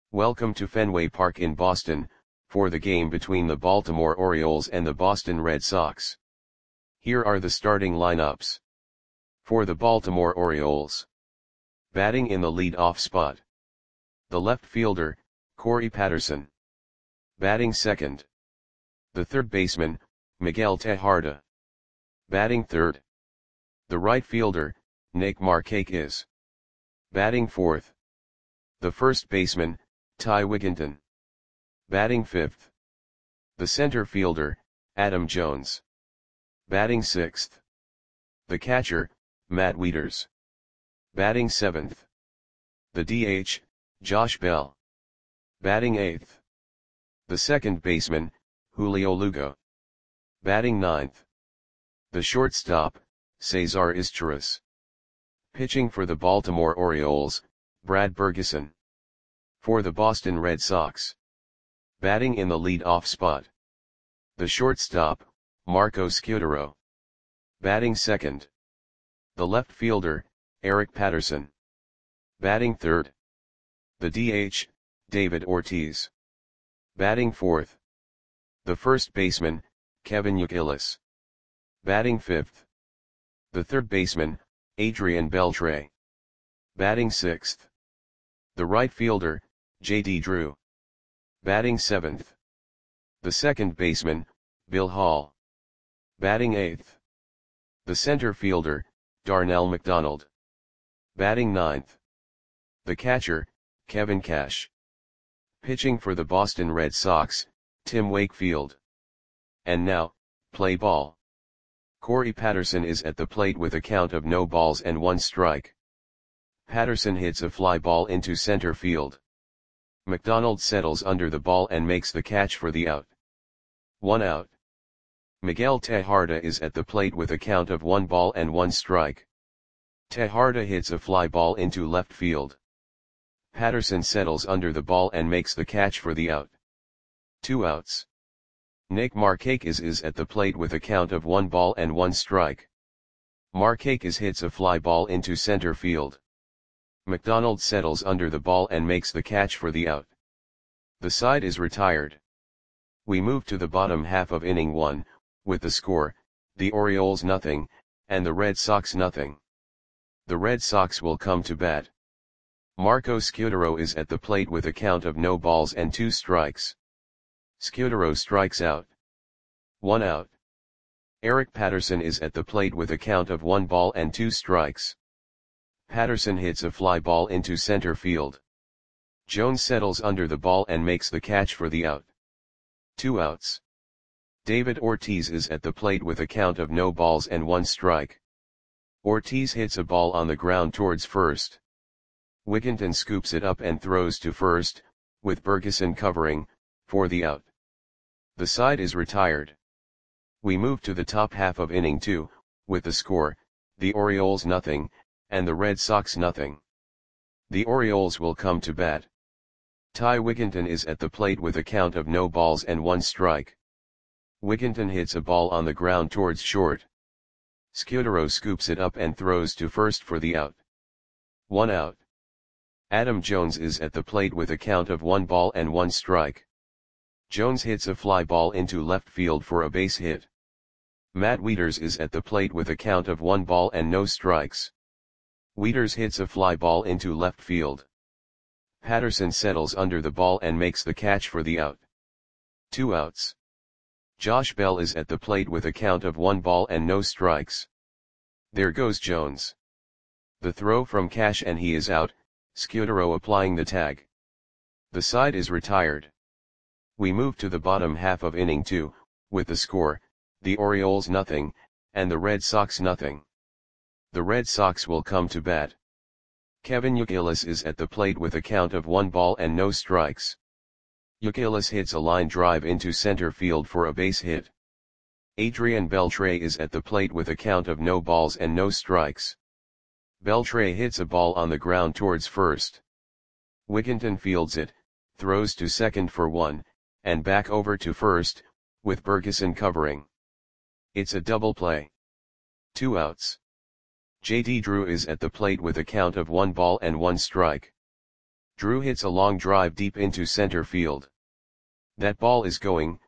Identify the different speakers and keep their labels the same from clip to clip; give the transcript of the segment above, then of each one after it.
Speaker 1: Welcome to Fenway Park in Boston, for the game between the Baltimore Orioles and the Boston Red Sox. Here are the starting lineups. For the Baltimore Orioles. Batting in the lead-off spot. The left fielder, Corey Patterson. Batting second. The third baseman, Miguel Tejada. Batting third. The right fielder, Nick Markakis. Batting fourth. The first baseman, Ty Wigginton. Batting fifth. The center fielder, Adam Jones. Batting sixth. The catcher, Matt Wieters. Batting seventh. The DH, Josh Bell. Batting eighth. The second baseman, Julio Lugo. Batting ninth. The shortstop, Cesar Izturis. Pitching for the Baltimore Orioles, Brad Bergeson. For the Boston Red Sox. Batting in the lead-off spot. The shortstop, Marco Scutaro. Batting second. The left fielder, Eric Patterson. Batting third. The DH, David Ortiz. Batting fourth. The first baseman, Kevin Youkilis. Batting fifth. The third baseman, Adrian Beltre. Batting sixth. The right fielder, J.D. Drew. Batting seventh. The second baseman, Bill Hall. Batting eighth. The center fielder, Darnell McDonald. Batting ninth. The catcher, Kevin Cash. Pitching for the Boston Red Sox, Tim Wakefield. And now, play ball. Corey Patterson is at the plate with a count of no balls and one strike. Patterson hits a fly ball into center field. McDonald settles under the ball and makes the catch for the out. 1 out. Miguel Tejada is at the plate with a count of 1 ball and 1 strike. Tejada hits a fly ball into left field. Patterson settles under the ball and makes the catch for the out. 2 outs. Nick Markakis is at the plate with a count of 1 ball and 1 strike. Markakis hits a fly ball into center field. McDonald settles under the ball and makes the catch for the out. The side is retired. We move to the bottom half of inning 1, with the score, the Orioles nothing, and the Red Sox nothing. The Red Sox will come to bat. Marco Scutaro is at the plate with a count of no balls and 2 strikes. Scutaro strikes out. 1 out. Eric Patterson is at the plate with a count of 1 ball and 2 strikes. Patterson hits a fly ball into center field. Jones settles under the ball and makes the catch for the out. 2 outs. David Ortiz is at the plate with a count of no balls and 1 strike. Ortiz hits a ball on the ground towards first. Wigginton scoops it up and throws to first, with Bergeson covering, for the out. The side is retired. We move to the top half of inning 2, with the score, the Orioles nothing, and the Red Sox nothing. The Orioles will come to bat. Ty Wigginton is at the plate with a count of no balls and 1 strike. Wigginton hits a ball on the ground towards short. Scutaro scoops it up and throws to first for the out. 1 out. Adam Jones is at the plate with a count of 1 ball and 1 strike. Jones hits a fly ball into left field for a base hit. Matt Wieters is at the plate with a count of 1 ball and no strikes. Wieters hits a fly ball into left field. Patterson settles under the ball and makes the catch for the out. 2 outs. Josh Bell is at the plate with a count of 1 ball and no strikes. There goes Jones. The throw from Cash and he is out, Scutaro applying the tag. The side is retired. We move to the bottom half of inning 2, with the score, the Orioles nothing, and the Red Sox nothing. The Red Sox will come to bat. Kevin Youkilis is at the plate with a count of 1 ball and no strikes. Youkilis hits a line drive into center field for a base hit. Adrian Beltre is at the plate with a count of no balls and no strikes. Beltre hits a ball on the ground towards first. Wigginton fields it, throws to second for 1, and back over to first, with Bergeson covering. It's a double play. 2 outs. J.D. Drew is at the plate with a count of 1 ball and 1 strike. Drew hits a long drive deep into center field. That ball is going,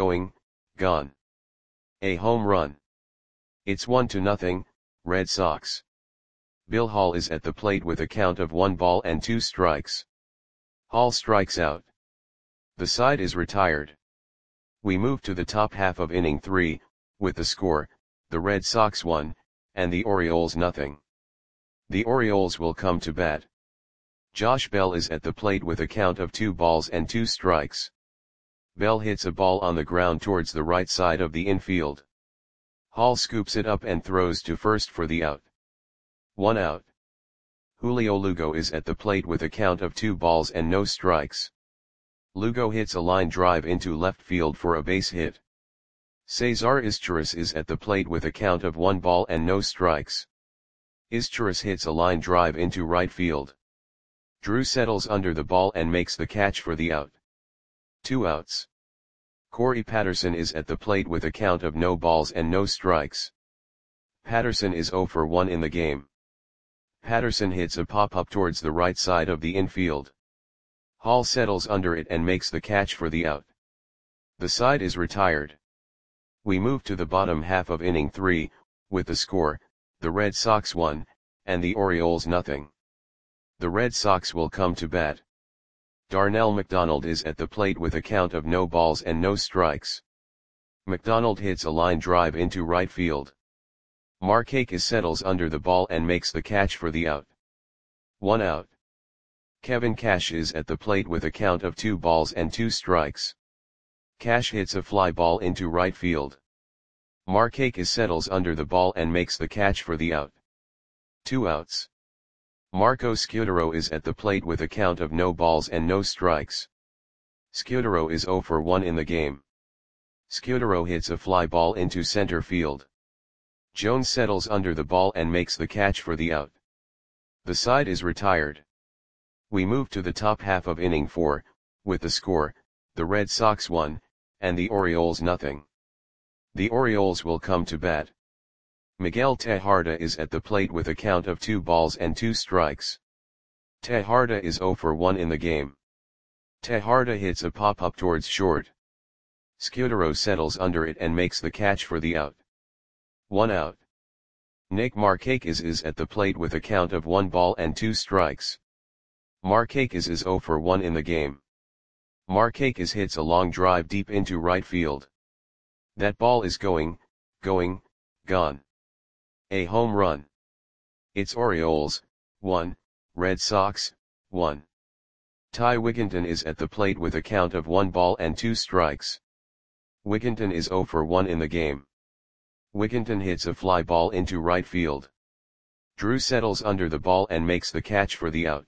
Speaker 1: gone. A home run. It's 1-0, Red Sox. Bill Hall is at the plate with a count of 1-2 strikes. Hall strikes out. The side is retired. We move to the top half of inning 3, with the score, the Red Sox 1, and the Orioles 0. The Orioles will come to bat. Josh Bell is at the plate with a count of 2-2 strikes. Bell hits a ball on the ground towards the right side of the infield. Hall scoops it up and throws to first for the out. 1 out. Julio Lugo is at the plate with a count of 2-0 strikes. Lugo hits a line drive into left field for a base hit. Cesar Izturis is at the plate with a count of 1-0 strikes. Izturis hits a line drive into right field. Drew settles under the ball and makes the catch for the out. 2 outs. Corey Patterson is at the plate with a count of no balls and no strikes. Patterson is 0 for 1 in the game. Patterson hits a pop-up towards the right side of the infield. Hall settles under it and makes the catch for the out. The side is retired. We move to the bottom half of inning 3, with the score, the Red Sox 1, and the Orioles 0. The Red Sox will come to bat. Darnell McDonald is at the plate with a count of no balls and no strikes. McDonald hits a line drive into right field. Markakis settles under the ball and makes the catch for the out. 1 out. Kevin Cash is at the plate with a count of 2-2 strikes. Cash hits a fly ball into right field. Markakis settles under the ball and makes the catch for the out. 2 outs. Marco Scutaro is at the plate with a count of no balls and no strikes. Scutaro is 0 for 1 in the game. Scutaro hits a fly ball into center field. Jones settles under the ball and makes the catch for the out. The side is retired. We move to the top half of inning 4, with the score, the Red Sox 1, and the Orioles 0. The Orioles will come to bat. Miguel Tejada is at the plate with a count of 2-2 strikes. Tejada is 0 for 1 in the game. Tejada hits a pop-up towards short. Scutaro settles under it and makes the catch for the out. 1 out. Nick Markakis is at the plate with a count of 1-2 strikes. Markakis is 0 for 1 in the game. Markakis hits a long drive deep into right field. That ball is going, gone. A home run. It's Orioles, 1, Red Sox, 1. Ty Wigginton is at the plate with a count of 1-2 strikes. Wigginton is 0 for 1 in the game. Wigginton hits a fly ball into right field. Drew settles under the ball and makes the catch for the out.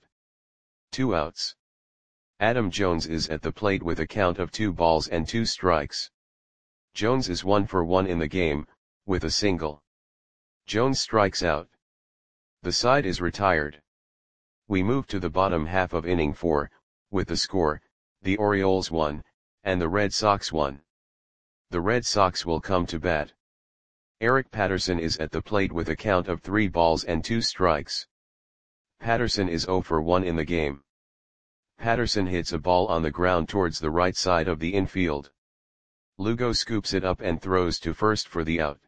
Speaker 1: 2 outs. Adam Jones is at the plate with a count of 2-2 strikes. Jones is 1 for 1 in the game, with a single. Jones strikes out. The side is retired. We move to the bottom half of inning 4, with the score, the Orioles 1, and the Red Sox 1. The Red Sox will come to bat. Eric Patterson is at the plate with a count of 3-2 strikes. Patterson is 0 for 1 in the game. Patterson hits a ball on the ground towards the right side of the infield. Lugo scoops it up and throws to first for the out.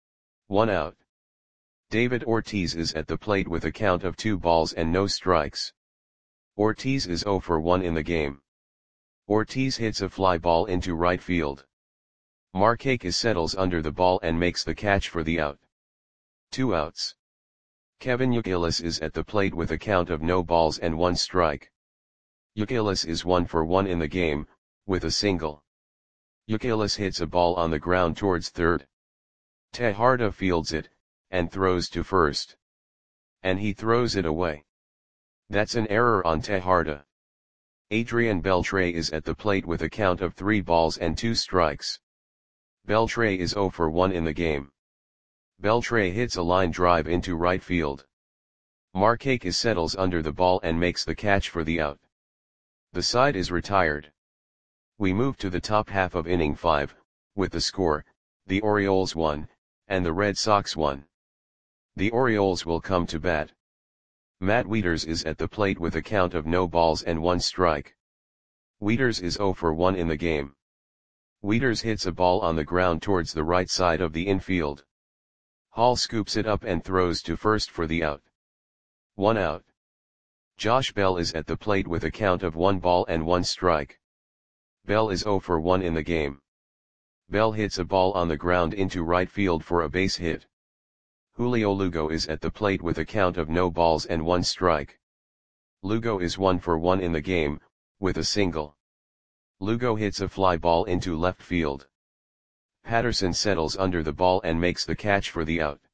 Speaker 1: 1 out. David Ortiz is at the plate with a count of 2-0 strikes. Ortiz is 0 for 1 in the game. Ortiz hits a fly ball into right field. Markakis settles under the ball and makes the catch for the out. 2 outs. Kevin Youkilis is at the plate with a count of no balls and 1 strike. Youkilis is 1 for 1 in the game, with a single. Youkilis hits a ball on the ground towards third. Tejada fields it, and throws to first. And he throws it away. That's an error on Tejada. Adrian Beltre is at the plate with a count of 3-2 strikes. Beltre is 0 for 1 in the game. Beltre hits a line drive into right field. Markakis settles under the ball and makes the catch for the out. The side is retired. We move to the top half of inning 5, with the score, the Orioles 1, and the Red Sox 1. The Orioles will come to bat. Matt Wieters is at the plate with a count of no balls and 1 strike. Wieters is 0 for 1 in the game. Wieters hits a ball on the ground towards the right side of the infield. Hall scoops it up and throws to first for the out. 1 out. Josh Bell is at the plate with a count of 1 ball and 1 strike. Bell is 0 for 1 in the game. Bell hits a ball on the ground into right field for a base hit. Julio Lugo is at the plate with a count of no balls and 1 strike. Lugo is 1 for 1 in the game, with a single. Lugo hits a fly ball into left field. Patterson settles under the ball and makes the catch for the out.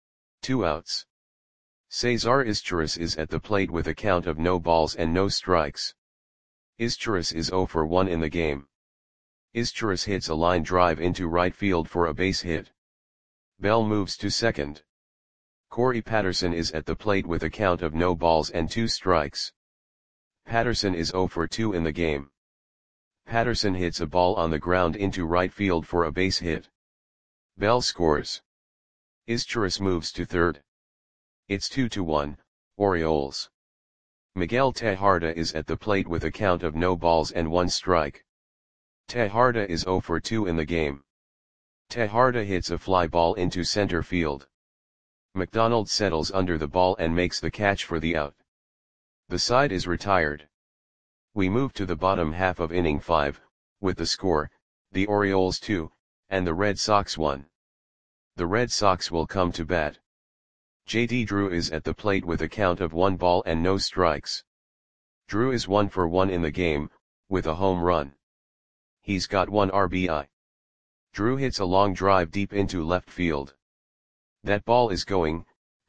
Speaker 1: 2 outs. Cesar Izturis is at the plate with a count of no balls and no strikes. Izturis is 0 for 1 in the game. Izturis hits a line drive into right field for a base hit. Bell moves to second. Corey Patterson is at the plate with a count of no balls and 2 strikes. Patterson is 0 for 2 in the game. Patterson hits a ball on the ground into right field for a base hit. Bell scores. Izturis moves to third. It's 2-1, Orioles. Miguel Tejada is at the plate with a count of no balls and 1 strike. Tejada is 0 for 2 in the game. Tejada hits a fly ball into center field. McDonald settles under the ball and makes the catch for the out. The side is retired. We move to the bottom half of inning 5, with the score, the Orioles 2, and the Red Sox 1. The Red Sox will come to bat. J.D. Drew is at the plate with a count of 1 ball and no strikes. Drew is 1 for 1 in the game, with a home run. He's got 1 RBI. Drew hits a long drive deep into left field. That ball is going,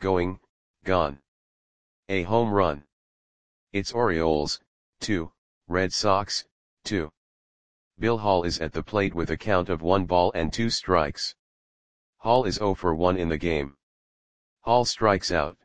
Speaker 1: gone. A home run. It's Orioles, 2, Red Sox, 2. Bill Hall is at the plate with a count of 1 ball and 2 strikes. Hall is 0 for 1 in the game. Hall strikes out.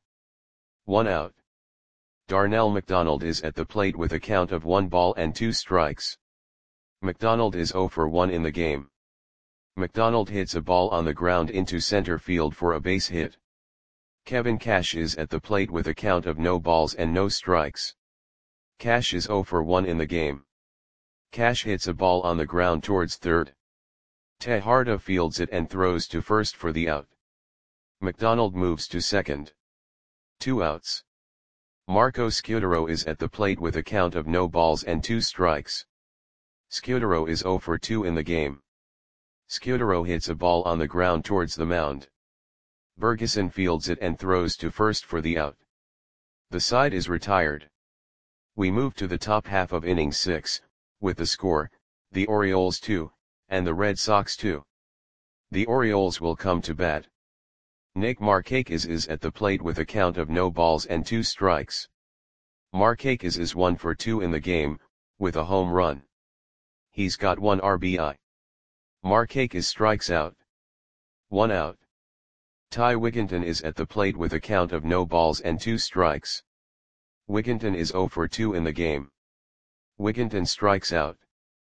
Speaker 1: 1 out. Darnell McDonald is at the plate with a count of 1 ball and 2 strikes. McDonald is 0 for 1 in the game. McDonald hits a ball on the ground into center field for a base hit. Kevin Cash is at the plate with a count of no balls and no strikes. Cash is 0 for 1 in the game. Cash hits a ball on the ground towards third. Tejada fields it and throws to first for the out. McDonald moves to second. 2 outs. Marco Scutaro is at the plate with a count of no balls and 2 strikes. Scutaro is 0 for 2 in the game. Scutaro hits a ball on the ground towards the mound. Bergeson fields it and throws to first for the out. The side is retired. We move to the top half of inning 6, with the score, the Orioles 2, and the Red Sox 2. The Orioles will come to bat. Nick Markakis is at the plate with a count of no balls and 2 strikes. Markakis is 1 for 2 in the game, with a home run. He's got 1 RBI. Markakis strikes out. 1 out. Ty Wigginton is at the plate with a count of no balls and 2 strikes. Wigginton is 0 for 2 in the game. Wigginton strikes out.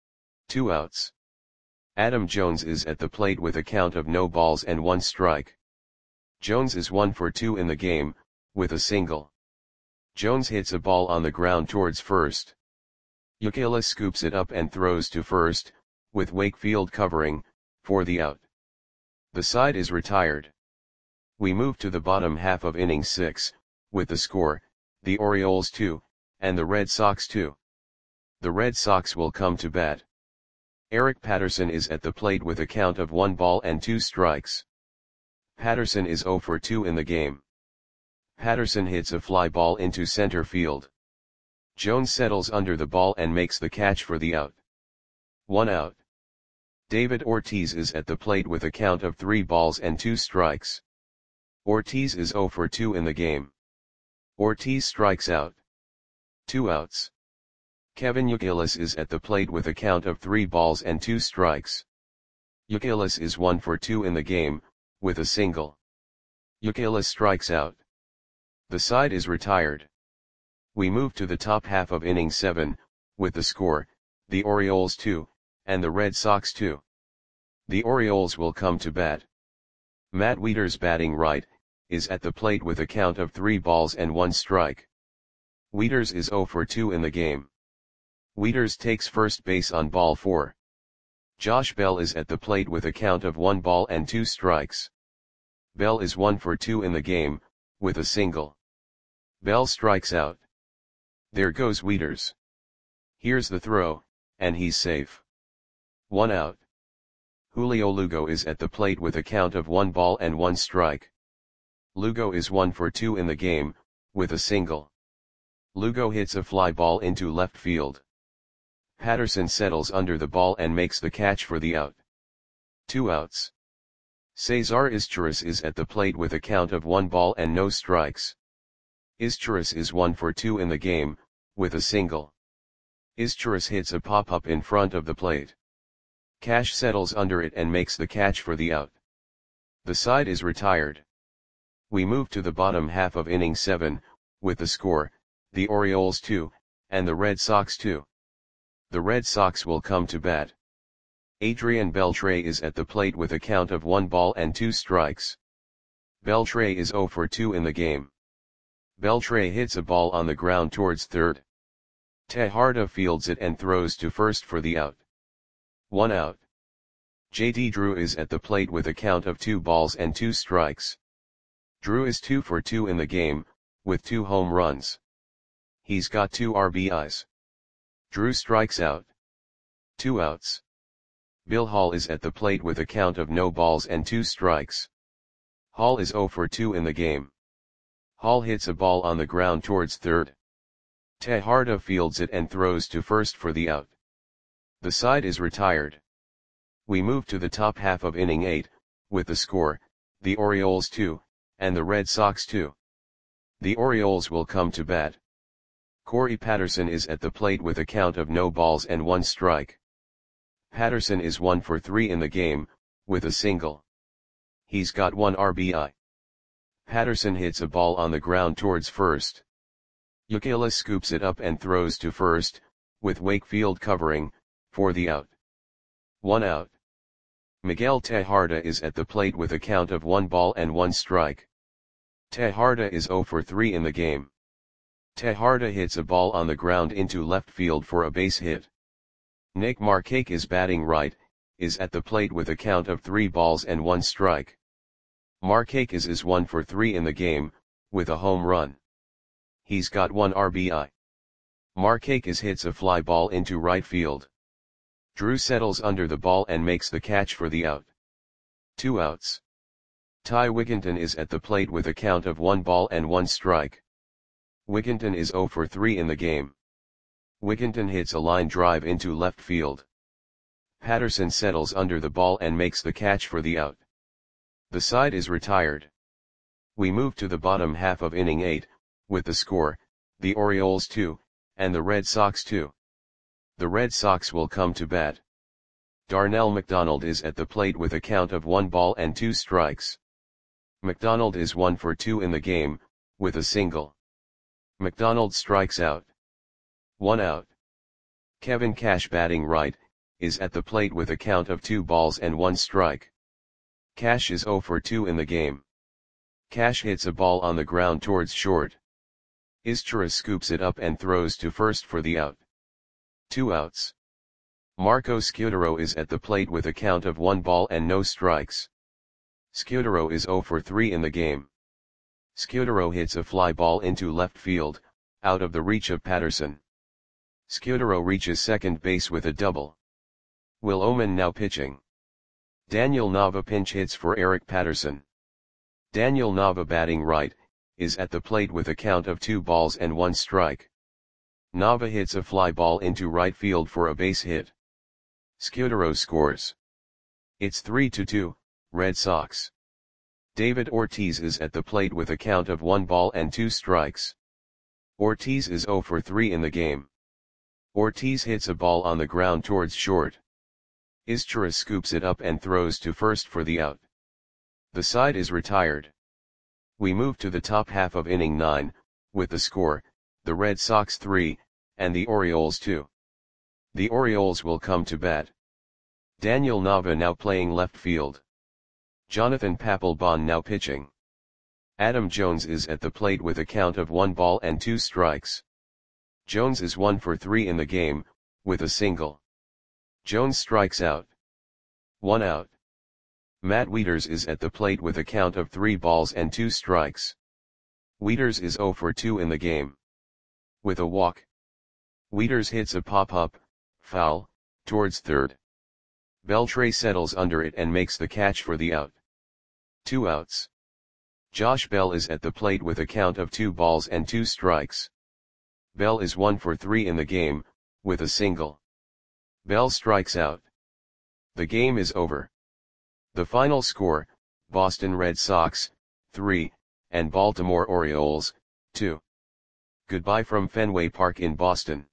Speaker 1: 2 outs. Adam Jones is at the plate with a count of no balls and 1 strike. Jones is 1 for 2 in the game, with a single. Jones hits a ball on the ground towards first. Youkilis scoops it up and throws to first, with Wakefield covering, for the out. The side is retired. We move to the bottom half of inning 6, with the score, the Orioles 2, and the Red Sox 2. The Red Sox will come to bat. Eric Patterson is at the plate with a count of 1 ball and 2 strikes. Patterson is 0 for 2 in the game. Patterson hits a fly ball into center field. Jones settles under the ball and makes the catch for the out. 1 out. David Ortiz is at the plate with a count of 3 balls and 2 strikes. Ortiz is 0 for 2 in the game. Ortiz strikes out. 2 outs. Kevin Youkilis is at the plate with a count of 3 balls and 2 strikes. Youkilis is 1 for 2 in the game, with a single. Youkilis strikes out. The side is retired. We move to the top half of inning 7, with the score, the Orioles 2, and the Red Sox 2. The Orioles will come to bat. Matt Wieters batting right, is at the plate with a count of 3 balls and 1 strike. Wieters is 0 for 2 in the game. Wieters takes first base on ball 4. Josh Bell is at the plate with a count of 1 ball and 2 strikes. Bell is 1 for 2 in the game, with a single. Bell strikes out. There goes Wieters. Here's the throw, and he's safe. 1 out. Julio Lugo is at the plate with a count of 1 ball and 1 strike. Lugo is 1 for 2 in the game, with a single. Lugo hits a fly ball into left field. Patterson settles under the ball and makes the catch for the out. 2 outs. Cesar Izturis is at the plate with a count of 1 ball and no strikes. Izturis is 1 for 2 in the game, with a single. Izturis hits a pop-up in front of the plate. Cash settles under it and makes the catch for the out. The side is retired. We move to the bottom half of inning 7, with the score, the Orioles 2, and the Red Sox 2. The Red Sox will come to bat. Adrian Beltre is at the plate with a count of 1 ball and 2 strikes. Beltre is 0 for 2 in the game. Beltre hits a ball on the ground towards third. Tejada fields it and throws to first for the out. 1 out. JD Drew is at the plate with a count of 2 balls and 2 strikes. Drew is 2 for 2 in the game, with 2 home runs. He's got 2 RBIs. Drew strikes out. 2 outs. Bill Hall is at the plate with a count of no balls and 2 strikes. Hall is 0 for 2 in the game. Hall hits a ball on the ground towards third. Tejada fields it and throws to first for the out. The side is retired. We move to the top half of inning 8, with the score, the Orioles 2, and the Red Sox 2. The Orioles will come to bat. Corey Patterson is at the plate with a count of no balls and 1 strike. Patterson is 1 for 3 in the game, with a single. He's got 1 RBI. Patterson hits a ball on the ground towards first. Youkilis scoops it up and throws to first, with Wakefield covering, for the out. 1 out. Miguel Tejada is at the plate with a count of 1 ball and 1 strike. Tejada is 0 for 3 in the game. Tejada hits a ball on the ground into left field for a base hit. Nick Markakis batting right, is at the plate with a count of 3 balls and 1 strike. Markakis is 1 for 3 in the game, with a home run. He's got 1 RBI. Markakis hits a fly ball into right field. Drew settles under the ball and makes the catch for the out. 2 outs. Ty Wigginton is at the plate with a count of 1 ball and 1 strike. Wigginton is 0 for 3 in the game. Wigginton hits a line drive into left field. Patterson settles under the ball and makes the catch for the out. The side is retired. We move to the bottom half of inning 8, with the score, the Orioles 2, and the Red Sox 2. The Red Sox will come to bat. Darnell McDonald is at the plate with a count of 1 ball and 2 strikes. McDonald is 1 for 2 in the game, with a single. McDonald strikes out. 1 out. Kevin Cash batting right, is at the plate with a count of 2 balls and 1 strike. Cash is 0 for 2 in the game. Cash hits a ball on the ground towards short. Izturis scoops it up and throws to first for the out. 2 outs. Marco Scutaro is at the plate with a count of 1 ball and no strikes. Scutaro is 0 for 3 in the game. Scutaro hits a fly ball into left field, out of the reach of Patterson. Scutaro reaches second base with a double. Will Oman now pitching. Daniel Nava pinch hits for Eric Patterson. Daniel Nava batting right, is at the plate with a count of 2 balls and 1 strike. Nava hits a fly ball into right field for a base hit. Scutaro scores. It's 3-2, Red Sox. David Ortiz is at the plate with a count of 1 ball and 2 strikes. Ortiz is 0 for 3 in the game. Ortiz hits a ball on the ground towards short. Izturis scoops it up and throws to first for the out. The side is retired. We move to the top half of inning 9, with the score, the Red Sox 3, and the Orioles 2. The Orioles will come to bat. Daniel Nava now playing left field. Jonathan Papelbon now pitching. Adam Jones is at the plate with a count of 1 ball and 2 strikes. Jones is 1 for 3 in the game, with a single. Jones strikes out. 1 out. Matt Wieters is at the plate with a count of 3 balls and 2 strikes. Wieters is 0 for 2 in the game. With a walk. Wieters hits a pop-up, foul, towards third. Beltre settles under it and makes the catch for the out. 2 outs. Josh Bell is at the plate with a count of 2 balls and 2 strikes. Bell is 1 for 3 in the game, with a single. Bell strikes out. The game is over. The final score, Boston Red Sox, 3, and Baltimore Orioles, 2. Goodbye from Fenway Park in Boston.